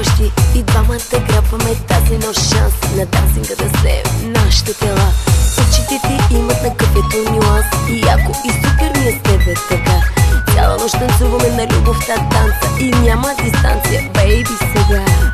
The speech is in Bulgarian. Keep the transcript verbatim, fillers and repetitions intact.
нощи и двамата грабваме тази нощ шанс на дансинга да се нашите тела. Очите ти имат на кафето нюанс и яко и супер ми е с тебе така. Цяла нощ танцуваме на любовта танца и няма дистанция, бейби, сега.